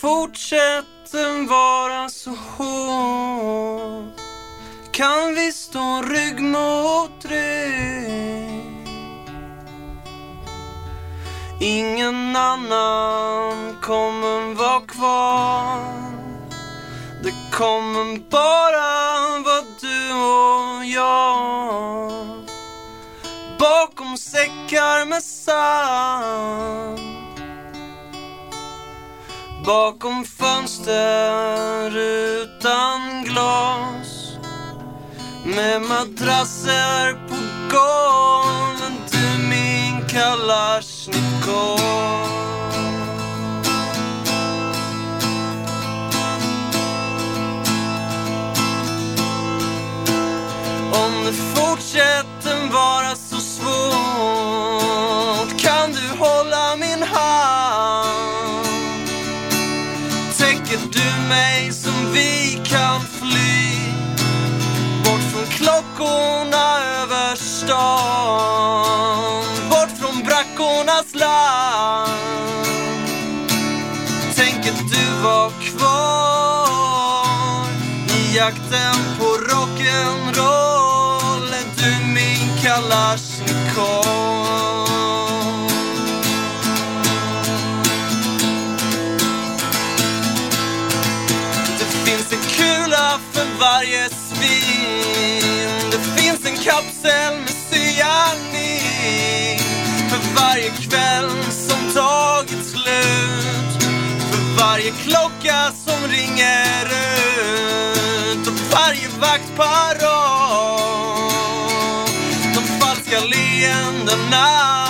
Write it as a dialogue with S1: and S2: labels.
S1: fortsätter vara så hård, kan vi stå rygg mot rygg. Ingen annan kommer vara kvar. Det kommer bara vara du och jag. Bakom säckar med sand, bakom fönster utan glas, med madrasser på golven, du min Kalashnikov. Om det fortsätter vara så svårt, kan du hålla min hand? Täcker du mig som vi kan fly bort från klockorna över stan, bort från brackornas land? Tänker du vara kvar i jakten på rock'n'roll? Är du min Kalashnikov? Det finns en kula för varje svin, det finns en kapsel med cyanid för varje kväll som tagit slut, för varje klocka som ringer ut och varje vaktparad. De falska leendena